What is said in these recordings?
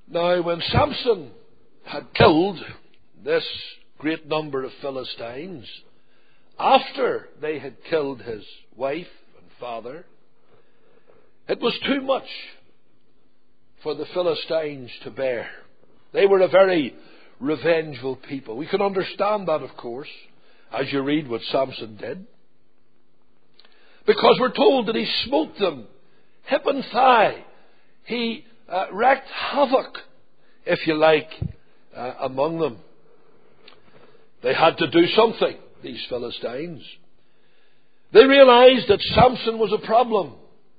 Now, when Samson had killed this great number of Philistines, after they had killed his wife and father, it was too much for the Philistines to bear. They were a very revengeful people. We can understand that, of course, as you read what Samson did. Because we're told that he smote them hip and thigh. He wreaked havoc, if you like, among them. They had to do something, these Philistines. They realized that Samson was a problem.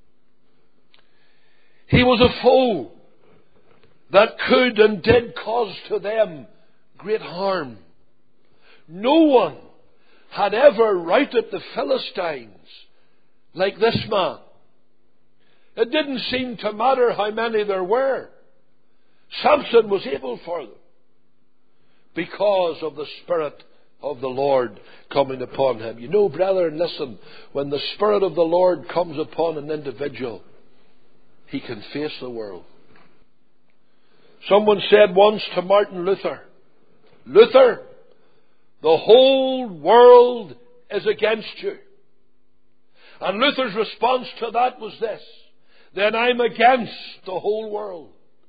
He was a foe that could and did cause to them great harm. No one had ever routed the Philistines like this man. It didn't seem to matter how many there were. Samson was able for them because of the Spirit of the Lord coming upon him. You know, brethren, listen, when the Spirit of the Lord comes upon an individual, he can face the world. Someone said once to Martin Luther, Luther, the whole world is against you. And Luther's response to that was this: then I'm against the whole world.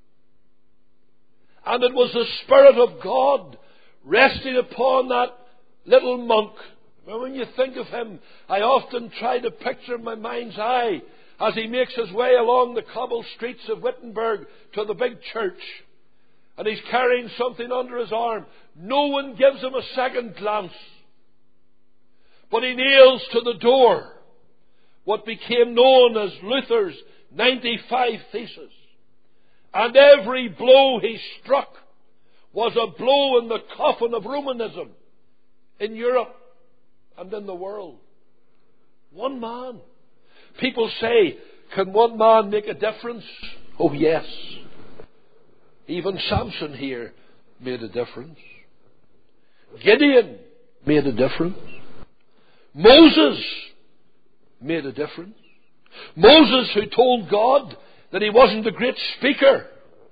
And it was the Spirit of God resting upon that little monk. Well, when you think of him, I often try to picture in my mind's eye as he makes his way along the cobbled streets of Wittenberg to the big church. And he's carrying something under his arm. No one gives him a second glance. But he nails to the door what became known as Luther's 95 Theses. And every blow he struck was a blow in the coffin of Romanism in Europe and in the world. One man. People say, can one man make a difference? Oh yes. Even Samson here made a difference. Gideon made a difference. Moses made a difference. Moses, who told God that he wasn't a great speaker,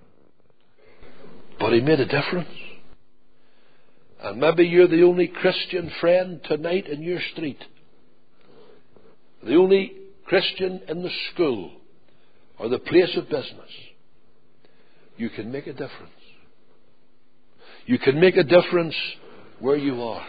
but he made a difference. And maybe you're the only Christian friend tonight in your street, the only Christian in the school or the place of business. You can make a difference. You can make a difference where you are.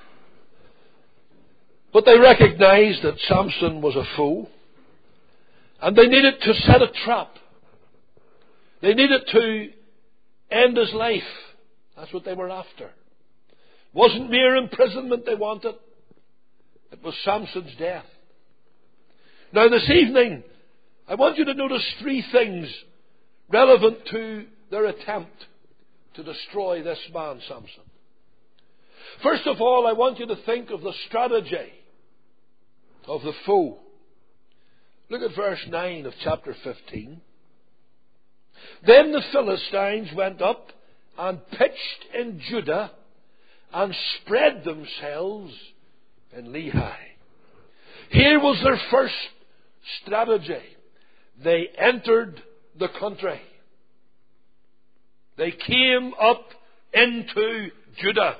But they recognized that Samson was a foe, and they needed to set a trap. They needed to end his life. That's what they were after. It wasn't mere imprisonment they wanted. It was Samson's death. Now this evening, I want you to notice three things relevant to their attempt to destroy this man, Samson. First of all, I want you to think of the strategy of the foe. Look at verse 9 of chapter 15. Then the Philistines went up and pitched in Judah and spread themselves in Lehi. Here was their first strategy. They entered the country. They came up into Judah.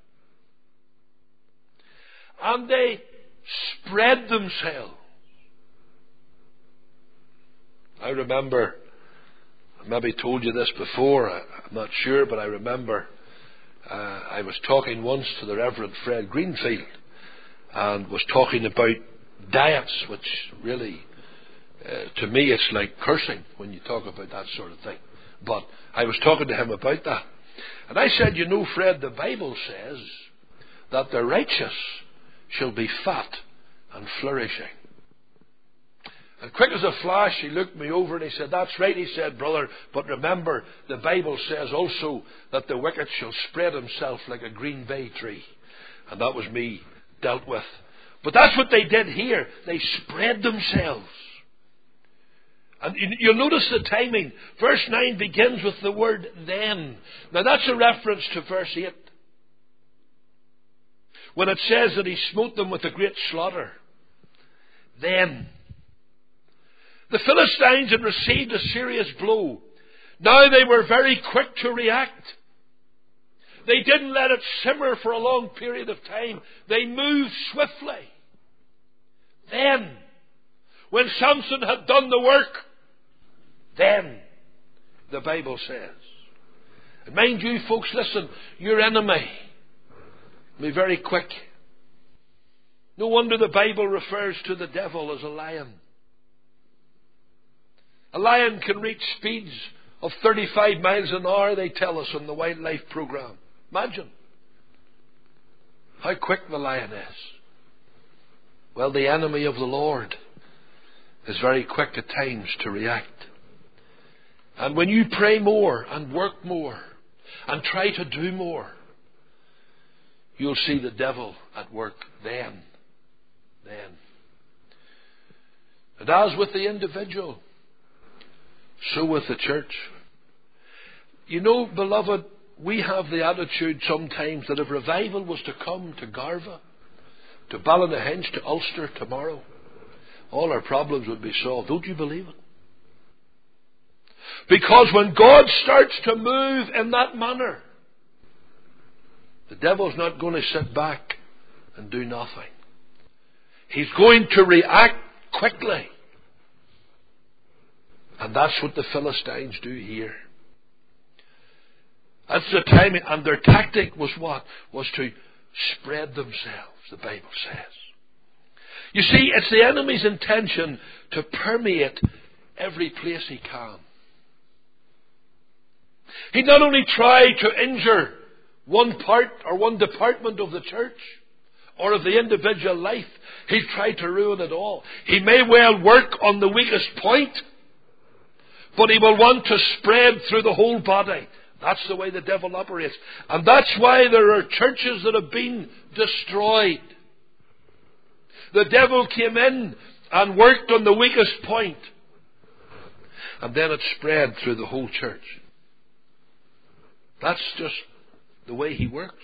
And they spread themselves. I remember, I maybe told you this before, I'm not sure, but I remember I was talking once to the Reverend Fred Greenfield and was talking about diets, which really, to me, it's like cursing when you talk about that sort of thing. But I was talking to him about that. And I said, you know, Fred, the Bible says that the righteous shall be fat and flourishing. And quick as a flash, he looked me over and he said, that's right, he said, brother, but remember, the Bible says also that the wicked shall spread himself like a green bay tree. And that was me dealt with. But that's what they did here. They spread themselves. And you'll notice the timing. Verse 9 begins with the word then. Now that's a reference to verse 8. When it says that he smote them with a great slaughter. Then. The Philistines had received a serious blow. Now they were very quick to react. They didn't let it simmer for a long period of time. They moved swiftly. Then, when Samson had done the work, then, the Bible says. And mind you, folks, listen, your enemy will be very quick. No wonder the Bible refers to the devil as a lion. A lion can reach speeds of 35 miles an hour, they tell us on the wildlife program. Imagine how quick the lion is. Well, the enemy of the Lord is very quick at times to react. And when you pray more and work more and try to do more, you'll see the devil at work then. And as with the individual, so with the church. You know, beloved, we have the attitude sometimes that if revival was to come to Garva, to Ballynahinch, to Ulster tomorrow, all our problems would be solved. Don't you believe it? Because when God starts to move in that manner, the devil's not going to sit back and do nothing. He's going to react quickly. And that's what the Philistines do here. That's the timing. And their tactic was what? Was to spread themselves, the Bible says. You see, it's the enemy's intention to permeate every place he can. He not only try to injure one part or one department of the church or of the individual life, he's tried to ruin it all. He may well work on the weakest point, but he will want to spread through the whole body. That's the way the devil operates. And that's why there are churches that have been destroyed. The devil came in and worked on the weakest point, and then it spread through the whole church. That's just the way he works.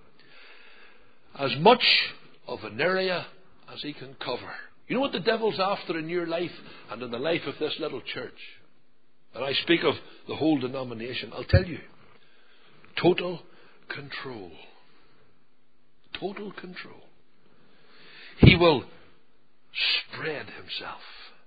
As much of an area as he can cover. You know what the devil's after in your life and in the life of this little church? And I speak of the whole denomination. I'll tell you. Total control. Total control. He will spread himself.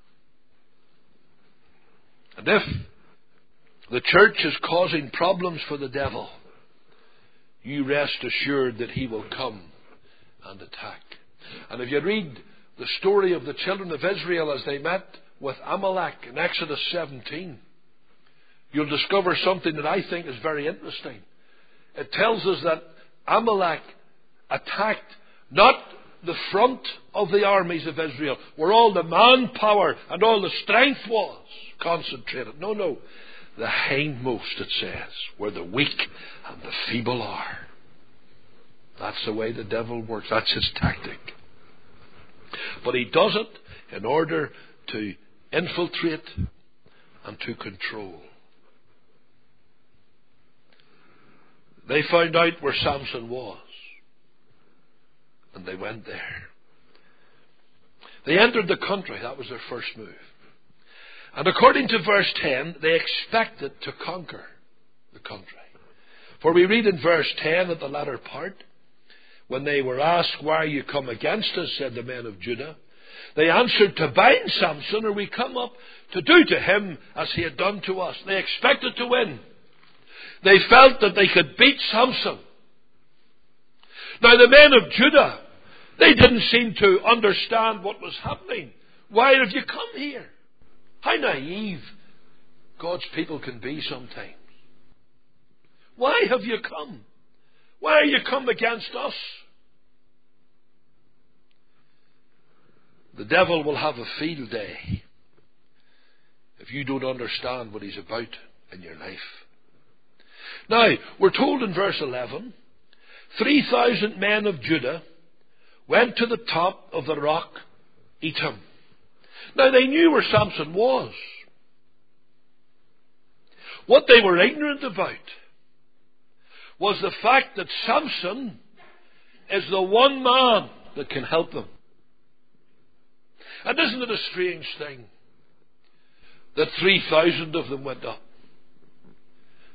And if the church is causing problems for the devil, you rest assured that he will come and attack. And if you read the story of the children of Israel as they met with Amalek in Exodus 17, you'll discover something that I think is very interesting. It tells us that Amalek attacked not the front of the armies of Israel, where all the manpower and all the strength was concentrated. No. The hindmost, it says, where the weak and the feeble are. That's the way the devil works. That's his tactic. But he does it in order to infiltrate and to control. They found out where Samson was, and they went there. They entered the country. That was their first move. And according to verse 10, they expected to conquer the country. For we read in verse 10 at the latter part, when they were asked, "Why are you come against us?" said the men of Judah. They answered, "To bind Samson, or we come up to do to him as he had done to us." They expected to win. They felt that they could beat Samson. Now the men of Judah, they didn't seem to understand what was happening. Why have you come here? How naive God's people can be sometimes. Why have you come? Why are you come against us? The devil will have a field day if you don't understand what he's about in your life. Now, we're told in verse 11, 3,000 men of Judah went to the top of the rock Etam. Now, they knew where Samson was. What they were ignorant about was the fact that Samson is the one man that can help them. And isn't it a strange thing that 3,000 of them went up?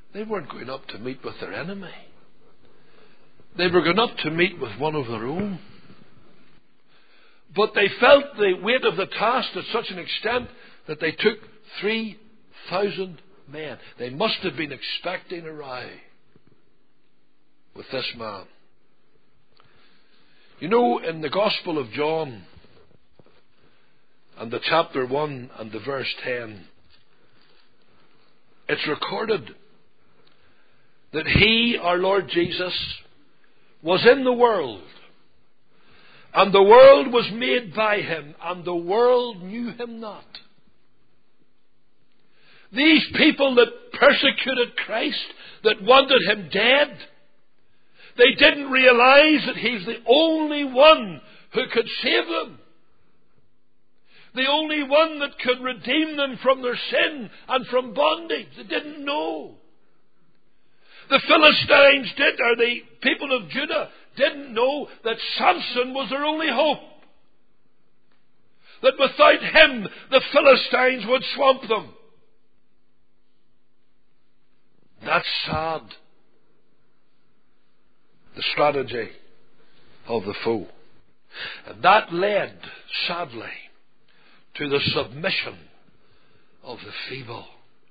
They weren't going up to meet with their enemy. They were going up to meet with one of their own. But they felt the weight of the task to such an extent that they took 3,000 men. They must have been expecting a row with this man. You know, in the Gospel of John, and the chapter 1 and the verse 10, it's recorded that He, our Lord Jesus, was in the world, and the world was made by Him, and the world knew Him not. These people that persecuted Christ, that wanted Him dead, they didn't realize that He's the only one who could save them. The only one that could redeem them from their sin and from bondage. They didn't know. The Philistines did, or the people of Judah didn't know that Samson was their only hope. That without him, the Philistines would swamp them. That's sad. The strategy of the foe. And that led, sadly, to the submission of the feeble.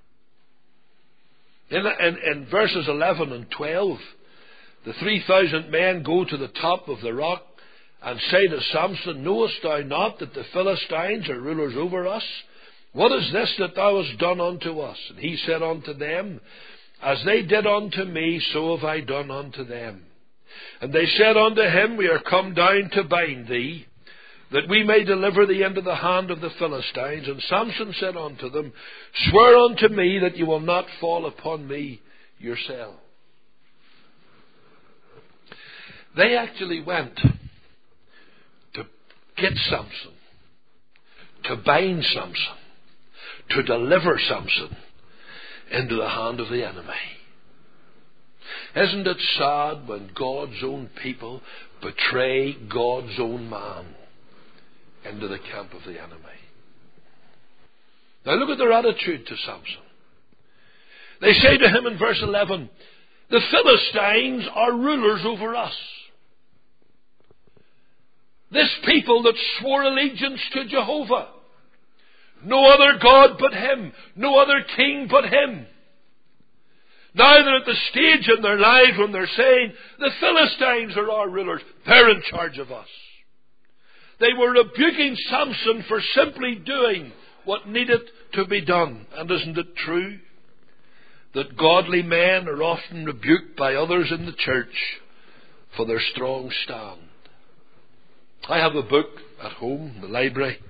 In verses 11 and 12, the 3,000 men go to the top of the rock and say to Samson, "Knowest thou not that the Philistines are rulers over us? What is this that thou hast done unto us?" And he said unto them, "As they did unto me, so have I done unto them." And they said unto him, "We are come down to bind thee, that we may deliver thee into the hand of the Philistines." And Samson said unto them, "Swear unto me that you will not fall upon me yourself." They actually went to get Samson, to bind Samson, to deliver Samson into the hand of the enemy. Isn't it sad when God's own people betray God's own man into the camp of the enemy? Now look at their attitude to Samson. They say to him in verse 11, "The Philistines are rulers over us." This people that swore allegiance to Jehovah. No other God but Him. No other king but Him. Now they're at the stage in their lives when they're saying, "The Philistines are our rulers. They're in charge of us." They were rebuking Samson for simply doing what needed to be done. And isn't it true that godly men are often rebuked by others in the church for their strong stand? I have a book at home, in the library.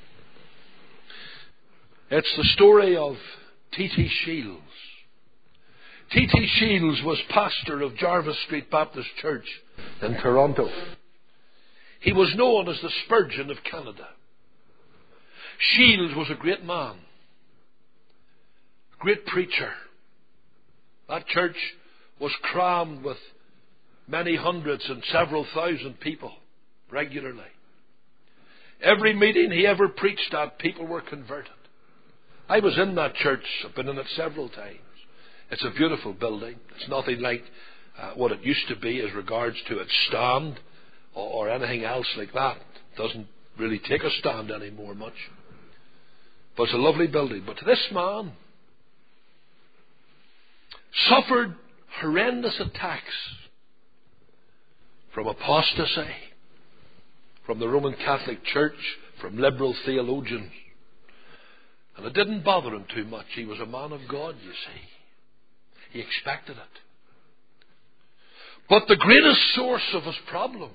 It's the story of T.T. Shields. T.T. Shields was pastor of Jarvis Street Baptist Church in Toronto. He was known as the Spurgeon of Canada. Shields was a great man, a great preacher. That church was crammed with many hundreds and several thousand people regularly. Every meeting he ever preached at, people were converted. I was in that church. I've been in it several times. It's a beautiful building. It's nothing like what it used to be as regards to its stand or anything else like that. It doesn't really take a stand anymore much. But it's a lovely building. But this man suffered horrendous attacks from apostasy, from the Roman Catholic Church, from liberal theologians. And it didn't bother him too much. He was a man of God, you see. He expected it. But the greatest source of his problems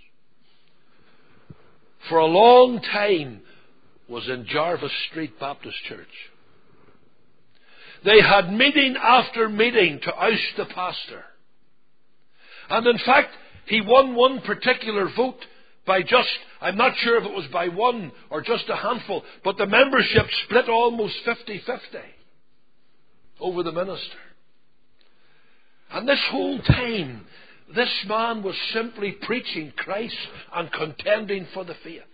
for a long time was in Jarvis Street Baptist Church. They had meeting after meeting to oust the pastor. And in fact, he won one particular vote by just, I'm not sure if it was by one or just a handful, but the membership split almost 50-50 over the minister. And this whole time, this man was simply preaching Christ and contending for the faith.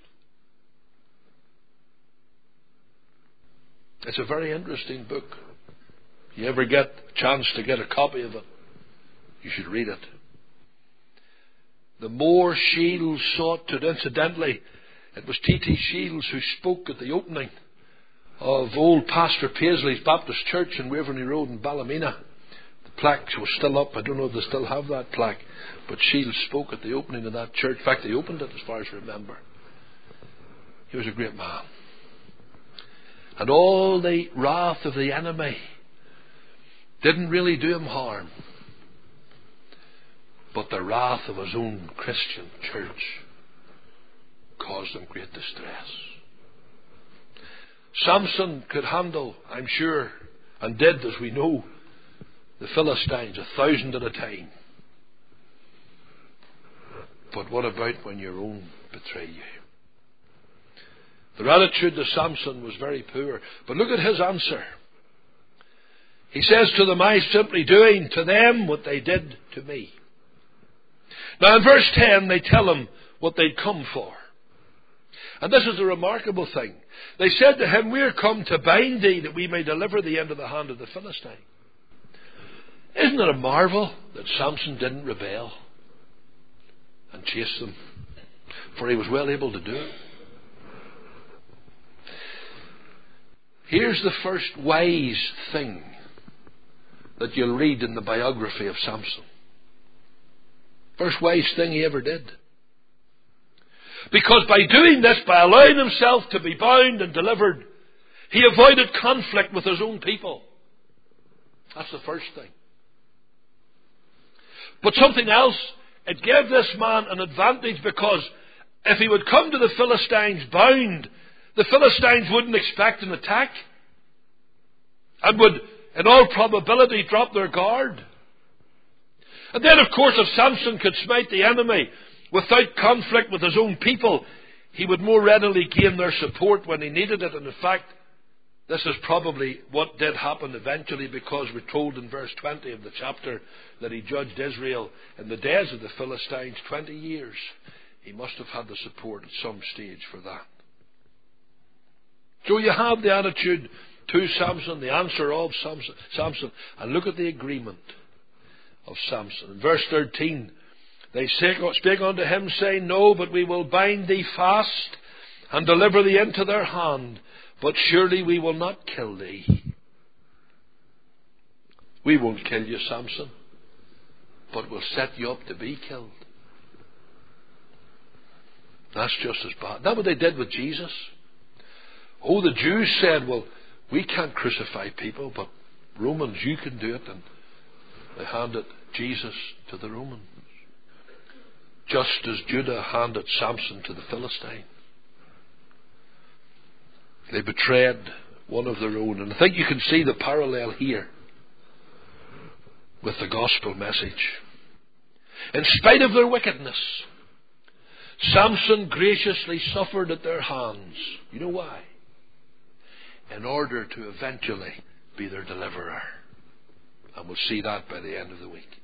It's a very interesting book. You ever get a chance to get a copy of it, you should read it. The more Shields sought to, incidentally, it was T.T. Shields who spoke at the opening of old Pastor Paisley's Baptist Church in Waverley Road in Ballymena. The plaque was still up. I don't know if they still have that plaque, but Shields spoke at the opening of that church. In fact, they opened it, as far as I remember. He was a great man. And all the wrath of the enemy didn't really do him harm, but the wrath of his own Christian church caused him great distress. Samson could handle, I'm sure, and did, as we know, the Philistines 1,000 at a time. But what about when your own betray you? Their attitude to Samson was very poor. But look at his answer. He says to them, I simply doing to them what they did to me. Now in verse 10 they tell him what they'd come for. And this is a remarkable thing. They said to him, we are come to bind thee that we may deliver thee into the hand of the Philistine. Isn't it a marvel that Samson didn't rebel and chase them? For he was well able to do it. Here's the first wise thing that you'll read in the biography of Samson. First wise thing he ever did. Because by doing this, by allowing himself to be bound and delivered, he avoided conflict with his own people. That's the first thing. But something else, it gave this man an advantage, because if he would come to the Philistines bound, the Philistines wouldn't expect an attack and would, in all probability, drop their guard. And then, of course, if Samson could smite the enemy without conflict with his own people, he would more readily gain their support when he needed it. And in fact, this is probably what did happen eventually, because we're told in verse 20 of the chapter that he judged Israel in the days of the Philistines 20 years. He must have had the support at some stage for that. So you have the attitude to Samson, the answer of Samson, and look at the agreement of Samson. In verse 13, they spake unto him, saying, no, but we will bind thee fast and deliver thee into their hand, but surely we will not kill thee. We won't kill you, Samson, but we'll set you up to be killed. That's just as bad. That's what they did with Jesus. Oh, the Jews said, well, we can't crucify people, but Romans, you can do it. And they handed Jesus to the Romans, just as Judah handed Samson to the Philistine. They betrayed one of their own. And I think you can see the parallel here with the gospel message. In spite of their wickedness, Samson graciously suffered at their hands. You know why? In order to eventually be their deliverer. And we'll see that by the end of the week.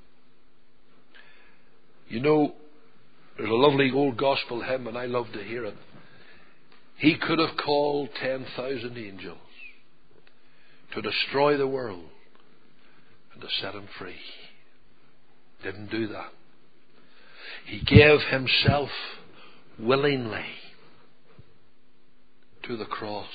You know, there's a lovely old gospel hymn, and I love to hear it. He could have called 10,000 angels to destroy the world and to set him free. Didn't do that. He gave himself willingly to the cross.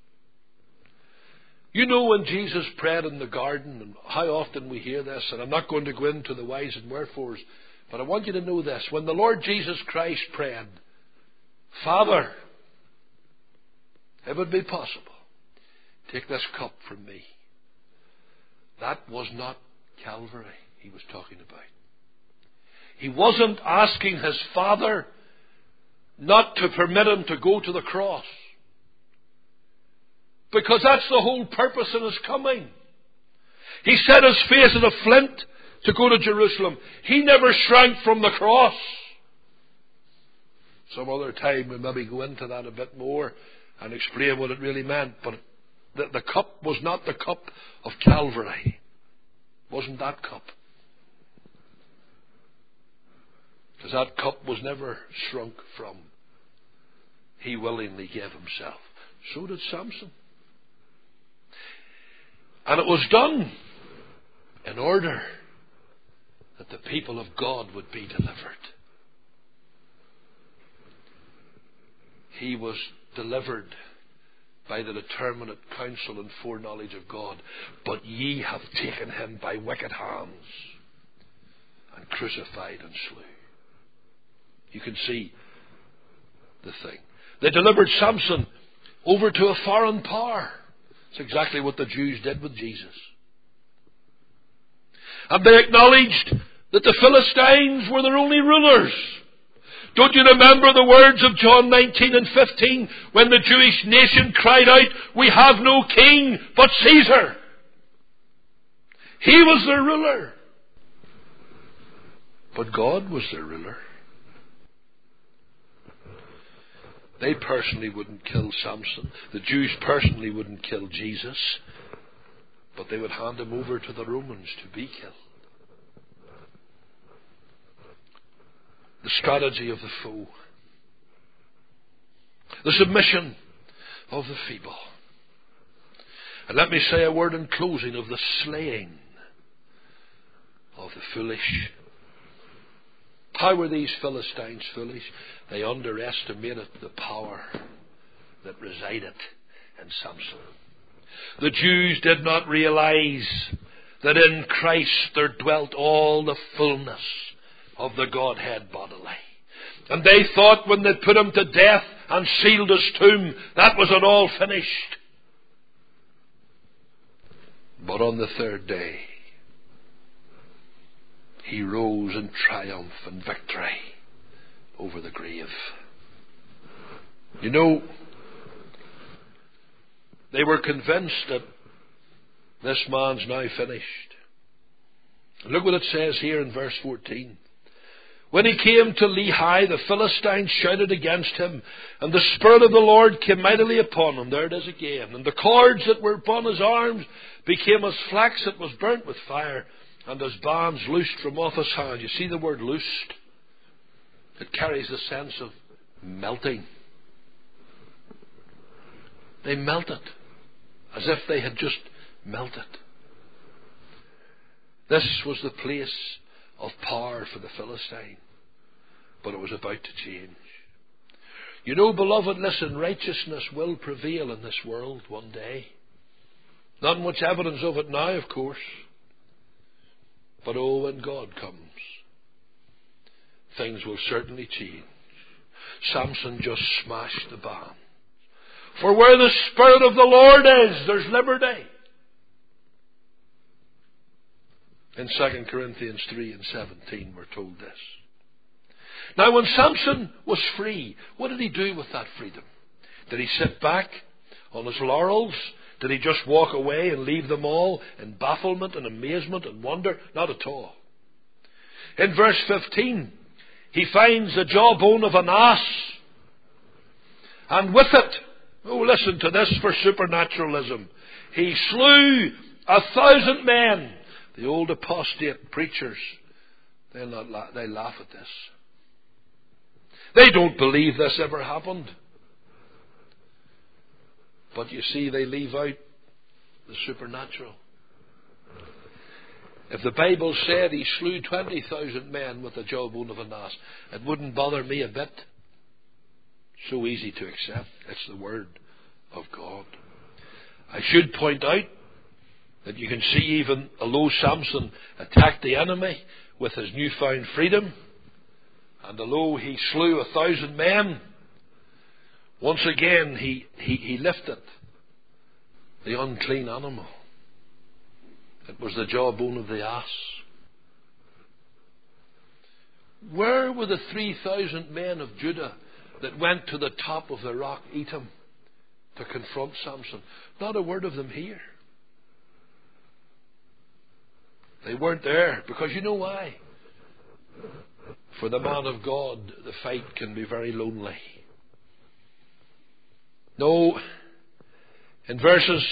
You know, when Jesus prayed in the garden, and how often we hear this, and I'm not going to go into the whys and wherefores, but I want you to know this. When the Lord Jesus Christ prayed, Father, if it would be possible, take this cup from me. That was not Calvary he was talking about. He wasn't asking his Father not to permit him to go to the cross, because that's the whole purpose in his coming. He set his face as a flint to go to Jerusalem. He never shrank from the cross. Some other time we'll maybe go into that a bit more and explain what it really meant. But the cup was not the cup of Calvary. It wasn't that cup. Because that cup was never shrunk from. He willingly gave himself. So did Samson. And it was done in order that the people of God would be delivered. He was delivered by the determinate counsel and foreknowledge of God. But ye have taken him by wicked hands and crucified and slew. You can see the thing. They delivered Samson over to a foreign power. It's exactly what the Jews did with Jesus. And they acknowledged that the Philistines were their only rulers. Don't you remember the words of John 19 and 15 when the Jewish nation cried out, "We have no king but Caesar"? He was their ruler. But God was their ruler. They personally wouldn't kill Samson. The Jews personally wouldn't kill Jesus. But they would hand him over to the Romans to be killed. The strategy of the foe. The submission of the feeble. And let me say a word in closing of the slaying of the foolish. How were these Philistines foolish? They underestimated the power that resided in Samson. The Jews did not realize that in Christ there dwelt all the fullness of the Godhead bodily. And they thought when they put him to death and sealed his tomb, that was it all finished. But on the third day, he rose in triumph and victory over the grave. You know, they were convinced that this man's now finished. Look what it says here in verse 14. When he came to Lehi, the Philistines shouted against him, and the Spirit of the Lord came mightily upon him. There it is again. And the cords that were upon his arms became as flax that was burnt with fire, and as bands loosed from off his hand. You see the word loosed? It carries the sense of melting. They melted, as if they had just melted. This was the place of power for the Philistine, but it was about to change. You know, beloved, listen, righteousness will prevail in this world one day. Not much evidence of it now, of course. But oh, when God comes, things will certainly change. Samson just smashed the band. For where the Spirit of the Lord is, there's liberty. In 2 Corinthians 3 and 17 we're told this. Now when Samson was free, what did he do with that freedom? Did he sit back on his laurels? Did he just walk away and leave them all in bafflement and amazement and wonder? Not at all. In verse 15, he finds the jawbone of an ass. And with it, oh, listen to this for supernaturalism, he slew 1,000 men. The old apostate preachers, they laugh at this. They don't believe this ever happened. But you see, they leave out the supernatural. If the Bible said he slew 20,000 men with the jawbone of an ass, it wouldn't bother me a bit. So easy to accept. It's the Word of God. I should point out that you can see even although Samson attacked the enemy with his newfound freedom, and although he slew 1,000 men, once again he lifted the unclean animal. It was the jawbone of the ass. Where were the 3,000 men of Judah that went to the top of the rock Etam to confront Samson? Not a word of them here. They weren't there, because you know why? For the man of God, the fight can be very lonely. No, in verses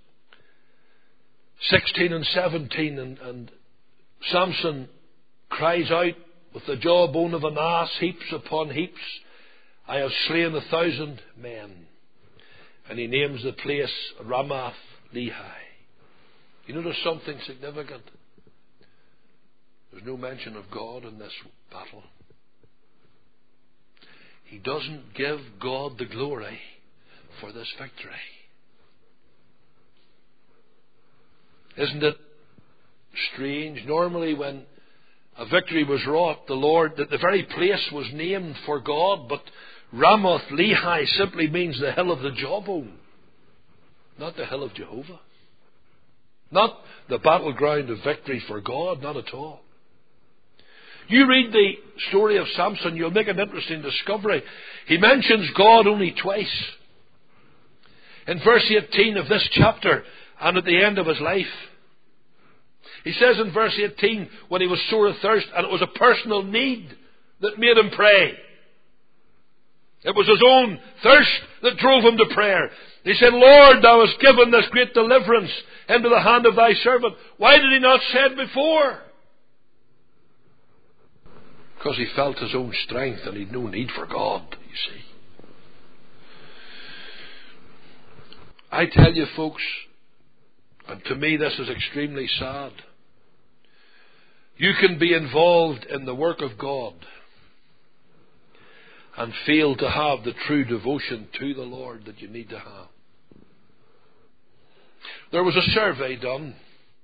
16 and 17, and Samson cries out with the jawbone of an ass, heaps upon heaps, I have slain 1,000 men. And he names the place Ramath Lehi. You notice something significant. There's no mention of God in this battle. He doesn't give God the glory for this victory. Isn't it strange? Normally when a victory was wrought, the very place was named for God, but Ramoth Lehi simply means the hill of the jawbone, not the hill of Jehovah. Not the battleground of victory for God, not at all. You read the story of Samson, you'll make an interesting discovery. He mentions God only twice. In verse 18 of this chapter and at the end of his life. He says in verse 18, when he was sore athirst, and it was a personal need that made him pray. It was his own thirst that drove him to prayer. He said, Lord, thou hast given this great deliverance into the hand of thy servant. Why did he not say it before? Because he felt his own strength and he had no need for God, you see. I tell you, folks, and to me this is extremely sad, you can be involved in the work of God and fail to have the true devotion to the Lord that you need to have. There was a survey done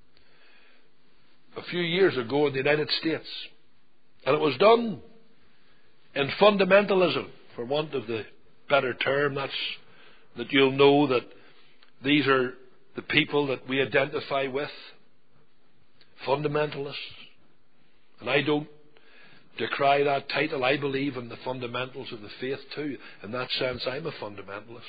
a few years ago in the United States, and it was done in fundamentalism, for want of the better term. That you'll know that these are the people that we identify with, fundamentalists. And I don't decry that title. I believe in the fundamentals of the faith too. In that sense, I'm a fundamentalist.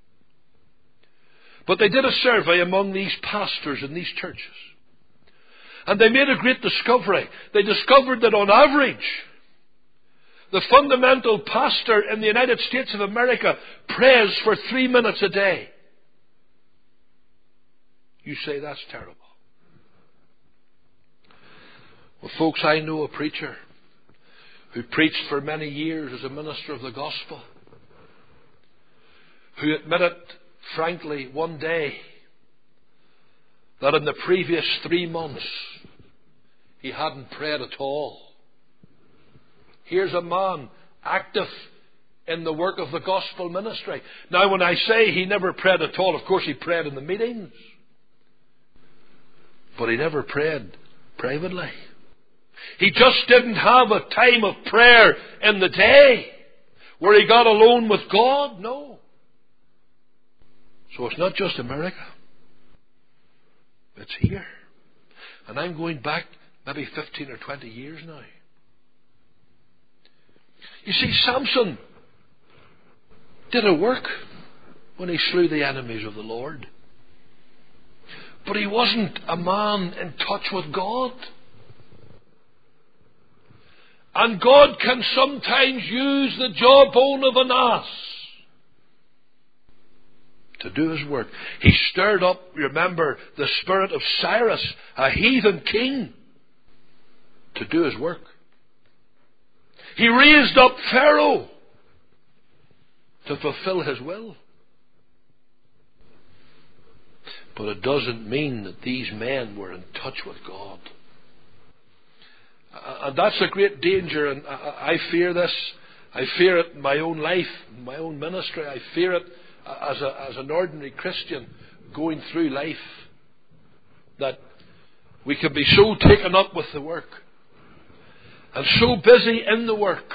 But they did a survey among these pastors in these churches. And they made a great discovery. They discovered that on average, the fundamental pastor in the United States of America prays for 3 minutes a day. You say that's terrible. Well, folks, I know a preacher who preached for many years as a minister of the gospel, who admitted, frankly, one day that in the previous 3 months he hadn't prayed at all. Here's a man active in the work of the gospel ministry. Now, when I say he never prayed at all, of course he prayed in the meetings. But he never prayed privately. He just didn't have a time of prayer in the day where he got alone with God. No. So it's not just America. It's here. And I'm going back maybe 15 or 20 years now. You see, Samson did a work when he slew the enemies of the Lord. But he wasn't a man in touch with God. And God can sometimes use the jawbone of an ass to do his work. He stirred up, remember, the spirit of Cyrus, a heathen king, to do his work. He raised up Pharaoh to fulfill his will. But it doesn't mean that these men were in touch with God. And that's a great danger, and I fear this. I fear it in my own life, in my own ministry. I fear it as an ordinary Christian going through life, that we can be so taken up with the work and so busy in the work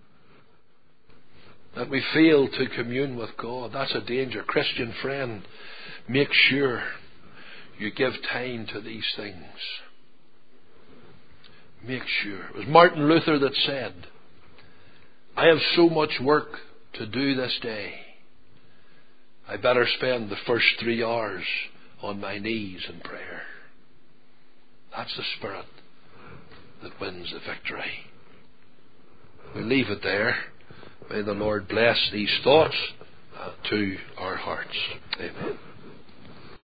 that we fail to commune with God. That's a danger. Christian friend, make sure you give time to these things. Make sure. It was Martin Luther that said, I have so much work to do this day, I better spend the first 3 hours on my knees in prayer. That's the spirit that wins the victory. We'll leave it there. May the Lord bless these thoughts to our hearts. Amen.